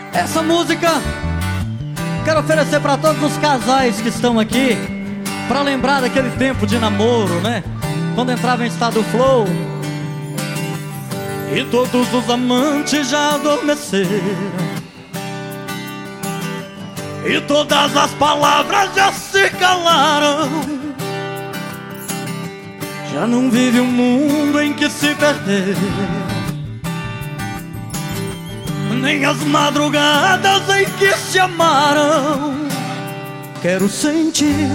Essa música quero oferecer para todos os casais que estão aqui, para lembrar daquele tempo de namoro, né? Quando entrava em estado flow e todos os amantes já adormeceram e todas as palavras já se calaram. Já não vive um mundo em que se perderam, nem as madrugadas em que se amaram. Quero sentir,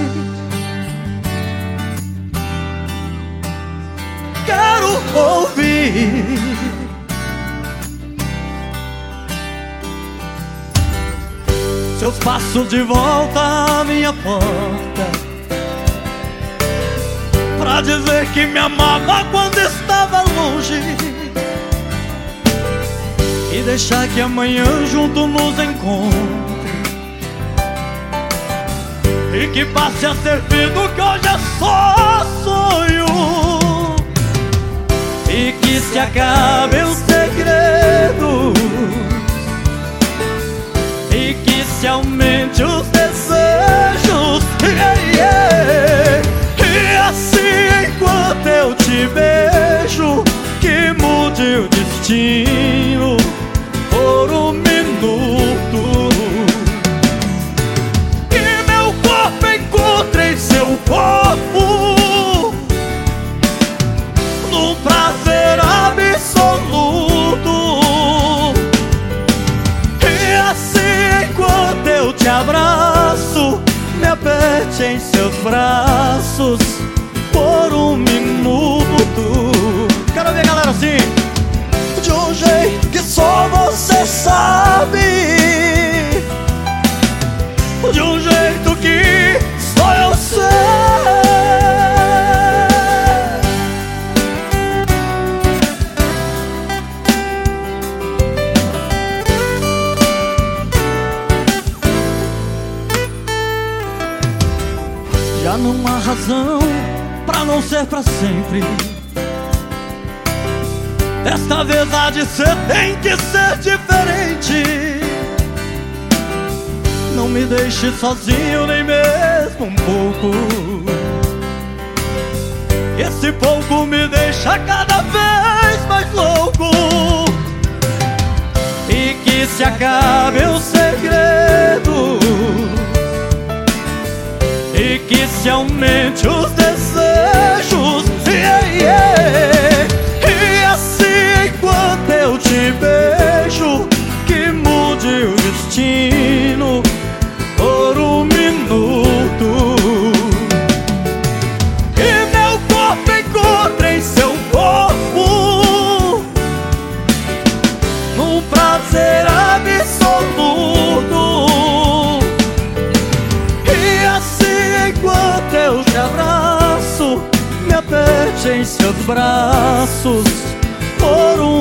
quero ouvir seus passos de volta à minha porta, pra dizer que me amava quando estava longe, e deixar que amanhã junto nos encontre, e que passe a ser vida que hoje é só sonho, e que se acabe o segredo, e que se aumente os desejos, e assim enquanto eu te beijo, que mude o destino por um minuto, e meu corpo encontre em seu corpo num prazer absoluto, e assim enquanto eu te abraço, me aperte em seus braços por um minuto. Quero ver, galera, assim, de um jeito que só você sabe, de um jeito que só eu sei. Já não há razão pra não ser pra sempre. Desta vez há de ser, tem que ser diferente. Não me deixe sozinho nem mesmo um pouco. Esse pouco me deixa cada vez mais louco. E que se acabe o segredo, e que se aumente os desejos, e assim enquanto eu te beijo, que mude o destino por um minuto, e meu corpo encontre em seu corpo num prazer absoluto, e assim enquanto eu te abraço, me aperte em seus braços por um